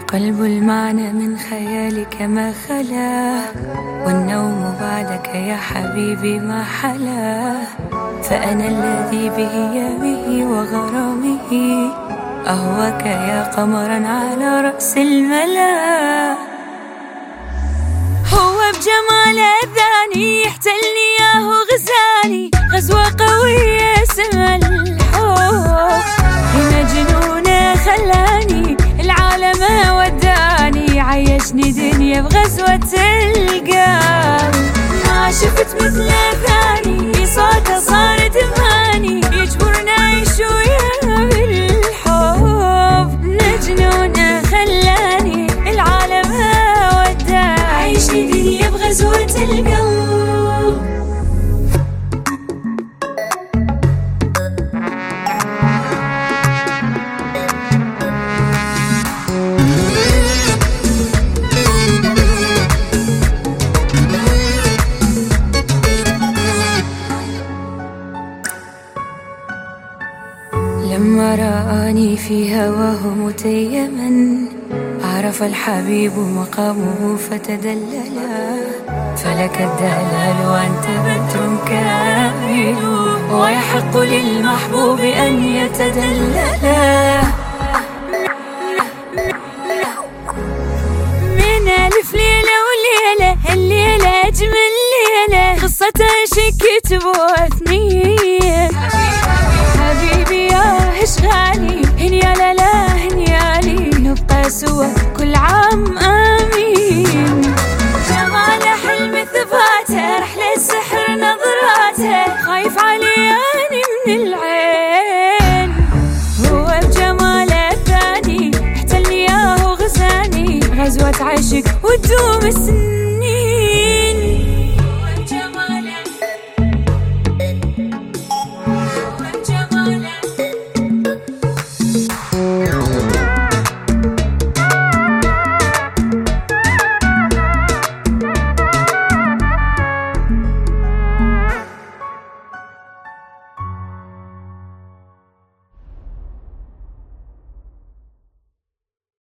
قلب المعنى من خيالك ما خلا، والنوم بعدك يا حبيبي ما حلا. فأنا الذي بهيامه وغرامه أهواك يا قمرا على رأس الملا. هو بجمال أذاني يحتلني ياهو غزاني، غزوة قوية سما الحب. هنا جنونه خلاني العالم وداني، عيشني دنيا بغزوة القلب. ما شفت مثل ثاني، صوته صار دماني يجبرنا نعيش وياه بالحب. نجنونه خلاني العالم وداني، عيشني دنيا بغزوة القلب. لما رآني في هواه متيما، عرف الحبيب مقامه فتدللا. فلك الدلال وأنت بدر كامل، ويحق للمحبوب أن يتدللا. من ألف ليلة وليلة، الليلة أجمل ليلة، قصة عشق كتبوا اثنين. حبيبي يا اشغالي، هنيا لا هنيالي، نبقى سوا كل عام آمين. جمال حلم ثباته، رحلة سحر نظراته، خايف علياني من العين. هو بجمال الثاني احتلني ياهو غزاني، غزوة عشق وتدوم السنين.